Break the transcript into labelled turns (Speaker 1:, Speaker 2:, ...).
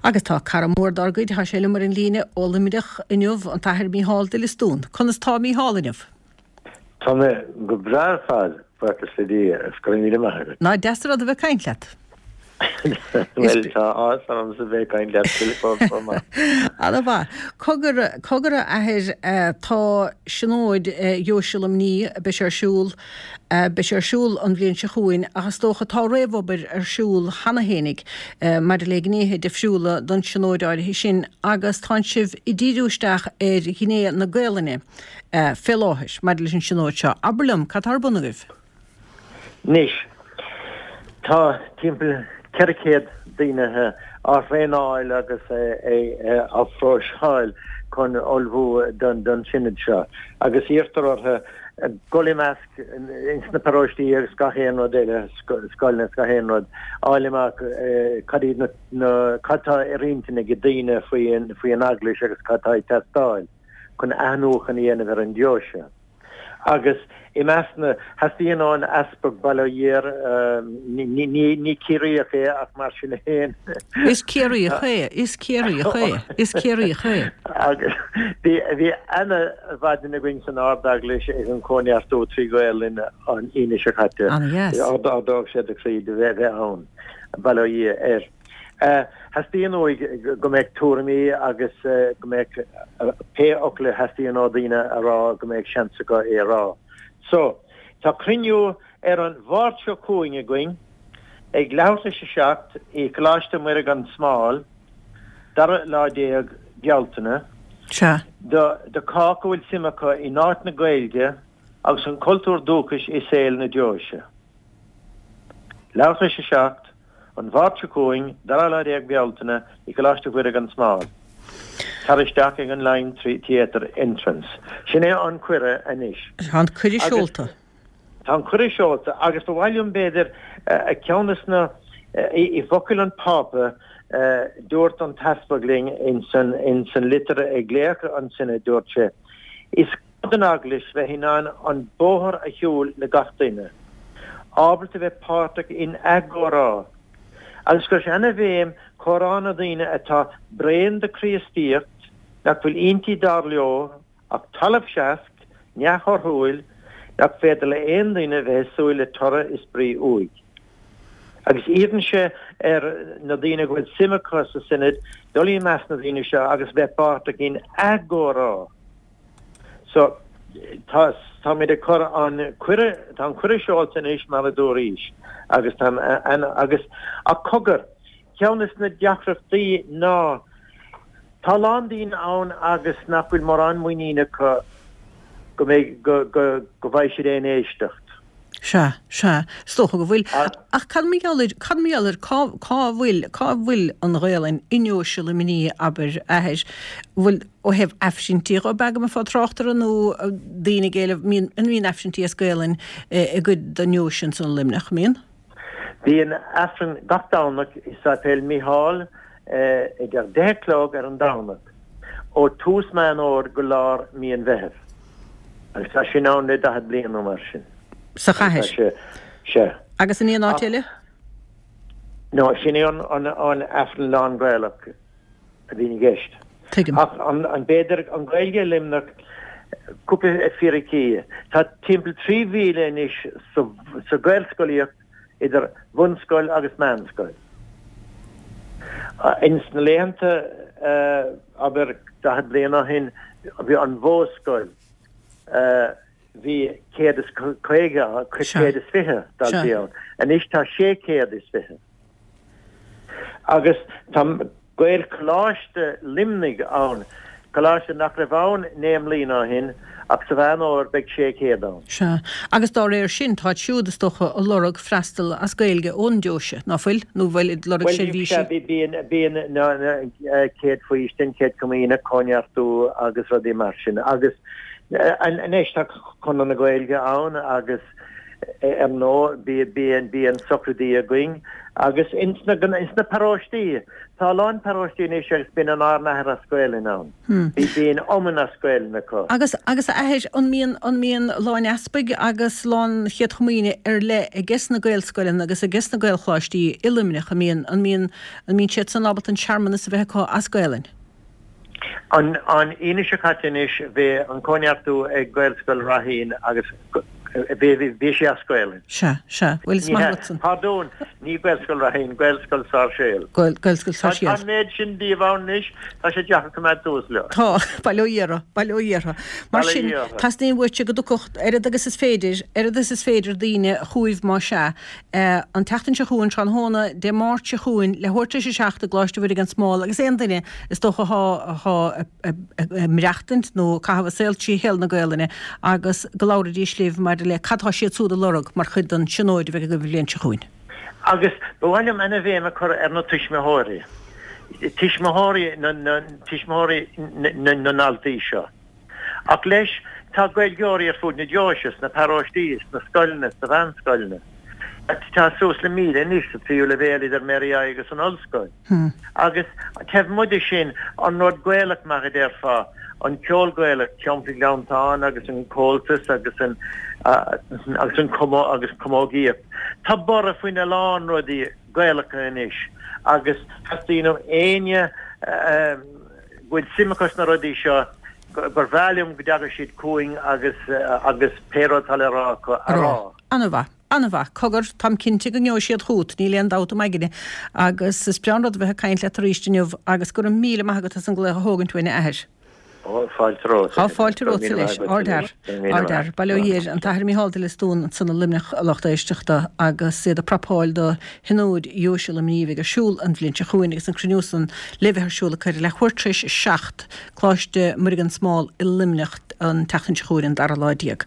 Speaker 1: Agus tá cara mór dargaid ha sé mar in líne ólamidach inniuh an tair mí hall de listún. Conas tá mí hall inniuh?
Speaker 2: Tá me go brar fad fuart sé dí scoil mí mar.
Speaker 1: Ná destra a bheith caiinleat.
Speaker 2: Well tá am sa bheith caiinleat telefón.
Speaker 1: Ala bha, cogur a ahir tá sinóid Jóisilam ní beisiarsúl an bblion se chuin agus tócha tá réhhobar arsúl hana hénig mar le gnéthe defisiúla don sinóid áirithe sin agus tá sibh I ddíúisteach ghiné na Gaeilge féláthis mar leis an sinóid seo. Aberlum, catar bunagah?
Speaker 2: Nis, tá timppel cercéad daoinethe á réáil agus á fráisáil chun olbhú don sinnid seo. Agus íartartha golimmeasc insna paróistí agus gahéanrod éile scoilna gahéanrod áilimach cadí na catá ríntainna go daine faoi an aglis agus catá testáil chun anúchan dhéanamh ar an deise. Agus I measna hasíon an aspa bailíir ní cííoch é ach mar sin héin.
Speaker 1: Is cííoch é.
Speaker 2: Agus bhí ana bhaidir na gin san ádag leis is an cóneartó trí goilin an ine se chatte. Ádag sé a chrí de bheith ann bailí Hastíon óig go méid túramí agus go méid pe ochla hastíon ádaine ará go méid seansacha rá. So, tá criniú an bhharteo cúing a going, ag leabhta sé seacht I chláiste muir an smáil, dar ládéag gealtaine, de cá go bhfuil simacha I náit na Gaeilge agus an cultúr dúchas I saoil na deise. Leabhta sé seacht, an bhharteo cúing, dar ládéag gealtaine, I chláiste muir an smáil. Taristeach ag an Line Theatre entrance. Sin é an cuire anis.
Speaker 1: An cuirí seolta.
Speaker 2: Tá an cuirí seolta, agus do bhhailm beidir a ceannas I focail an pápa dúirt an taspagling in san litere ag léacha an sinna dúirt sé. Is an aglis bheith hinán an bóthar a hiúil na gataine. Ábairt a bheith páirteach in agórá. Agus gur sé anna bhéim choránna daoine atá brein de chríostíocht nach bhfuil intí dar leo ach talamh seacht, neachar thuil, nach féidir le aon daoine bheith súil le torra is brí uig. Agus íann sé na daoine go bhfuil simachcha sa sinnid, dolí meas na daoine seo agus bheith páirteach in agórá. So, tá mé de chur an cuire seolta is mar a dúríis. Agus a cogur, ceannas na deachrachtaí ná tá landín ann agus nach bhfuil mar an muoíine go bhaid sé éon éistecht.
Speaker 1: Se, stocha go bhfuil. Ach cadmíallir cá bhfuil an Gaeilge inneoisiúla miní aber ahir bhfuil ó hebh efsintí go begam a fá tráchtar nó daoine géile an míon efsintí a Gaeilge I go den neoisisin san limnach míon?
Speaker 2: Bhíon efran gachdánach is sapéil Mícheál ag ar 10 clog ar an dánach ó tús meán óir go lár míon bheitheh. Agus tá sin ná le 10 bliain ó mar sin.
Speaker 1: Sa chaithir?
Speaker 2: Se.
Speaker 1: Agus in íon áitiile?
Speaker 2: No, sin é an efran lán Gaeilge a bhín gist. An beidir an Gaeilge limnach cúpa fíricí. Tá timppel 3 mhíle is sa Gaelscoilíocht idir bhunscoil agus meánscoil. Ins na léanta aber 10 bliain á hin bhí an bhóscoil bhí 150 dal bhíán, an is tá 650. Agus tá Gael chláiste limnig ann, chláiste nach raibh ann néam líon á hin, ach sa bhean óir beag 600 ann.
Speaker 1: Se. Agus dá réir sin tá siúd stocha a lorug freistal as Gaeilge ón deise, ná fuil? Nó bhfuil lorug sé bhíse?
Speaker 2: Bíon céad faoistin, céad cumína cóneartú agus rudí mar sin. Agus an éisteach chun na Gaeilge ann agus no bí an socradí a going agus insna paróistí tá lán paróistí é se bin an árna a scoilin ná. Bí an omman a scoil na có.
Speaker 1: Agus ahéis an míon láin aspaig agus lán chiad chomíine le a ges na gailscoilin agus a ges na gail chláistí ilimneach an míon siad san ábalt an charmman is a bheitá ascoilin.
Speaker 2: An ine se catinis bheith an cóneartú ag gailscoil rahín agus bhí sé ascoilin.
Speaker 1: Se, bhfuil is martsan.
Speaker 2: Pardon, ní gailscoil rahín, gailscoil sár séil.
Speaker 1: Gailscoil sár séil.
Speaker 2: An méid sin díomhánis, tá sé deacha cumad dús le.
Speaker 1: Tá, bailóíara. Mar sin, tas níon bhuiite go dúcocht, agus is féidir daoine chuomh má se, an teachtain se chuúin tran hóna de máirt se chuúin le thuirte sé seachta gláiste bhfuir an smáil, agus éon daine is dócha mreachtant nó cahabh saoltí heil na gailine agus goláirí slíomh mar le cadtá siad súda lorug mar chud an sinóid bheith go bhléon se chuúin.
Speaker 2: Agus bhhailm ina bhéim a chur ar na tuismeóirí. Tuismeóirí na naltaí seo. Ach leis tá gailgeoirí ar fud na deoises, na paróistíos, na scoilne, na bhanscoilne. Tá sús le míle níos a fiú le bhéalaí ar Mary agus an olscoil. Agus ceh muide sin an nód gaelach mar a déir fá, an ceol gaelach ceompi leantáin agus an cóltas agus an comógíoch. Tá bara faoine lán rudí gaelacha inis, agus hastíanam aine bhfuil simachas na rudí seo gur bhheilm go deaga siad cúing agus pérótal ará.
Speaker 1: Anna cogur tam cinnte go neo siad chuút ní leon dáta maigine agus is breanrad bheith caiint le taríisteniuh agus gur 1,000 maigad an gléthe hógan tuine air. Fáilte rósa leis ardar bailíir an tair míáilta le stún sanna limnech lechta éisteachta agus séad a propáil do hinúd Jóisiil am níomh a siúl an bblinte chuin agus an cruúsan lehearsúla chuir le chuirtris 6 chláiste muigan smáil i limnecht an teachtain chuúin dar láidiaag.